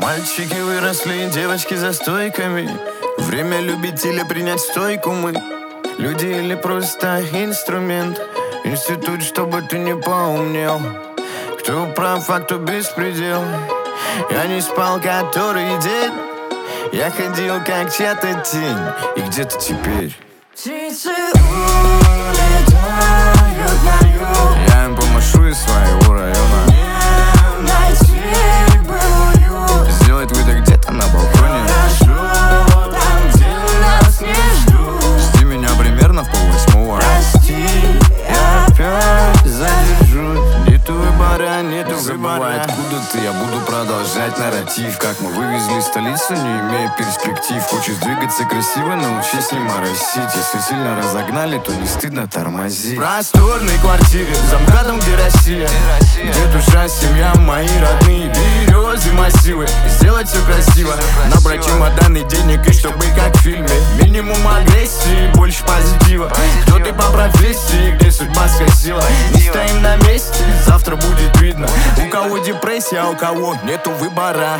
Мальчики выросли, девочки за стойками. Время любить или принять стойку мы. Люди или просто инструмент. Институт, чтобы ты не поумнел. Кто прав, а кто беспредел. Я не спал который день. Я ходил как чья-то тень. И где ты теперь? Птицы улетают на юг. Я им помашу из своего района. Не найти былую. Сделать выдох где-то на балконе. Хожу там, где нас не ждут. Жди меня примерно в 7:30. Прости, Я опять задержусь. Нету выбора, нету выбора. Забывай, откуда ты, я буду продолжать нарратив. Как мы вывезли столицу, не имея перспектив. Хочешь двигаться красиво, научись не моросить. Если сильно разогнали, то не стыдно тормозить. В просторной квартире, за МКАДом, где Россия. Где душа, семья, мои родные. Березы, массивы, сделать все красиво. Набрать чемоданы денег, и чтобы как в фильме. Минимум агрессии, больше позитива. Кто ты по профессии, где судьба скосила. Не стоим на месте, завтра будет видно. У кого депрессия, а у кого нету выбора.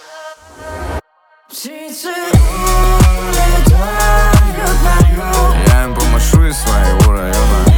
птицы улетают на юг. Я им помашу из своего района.